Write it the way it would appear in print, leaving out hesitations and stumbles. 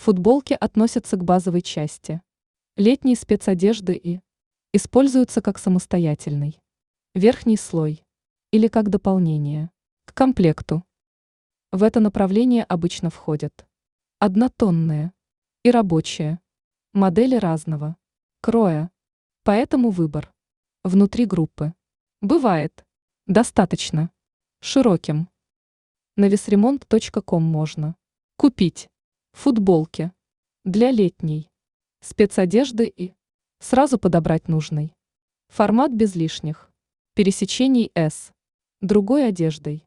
Футболки относятся к базовой части летней спецодежды и используются как самостоятельный верхний слой или как дополнение к комплекту. В это направление обычно входят однотонные и рабочие модели разного кроя, поэтому выбор внутри группы бывает достаточно широким. На весремонт.ком можно купить футболки для летней спецодежды и сразу подобрать нужный формат без лишних пересечений с другой одеждой.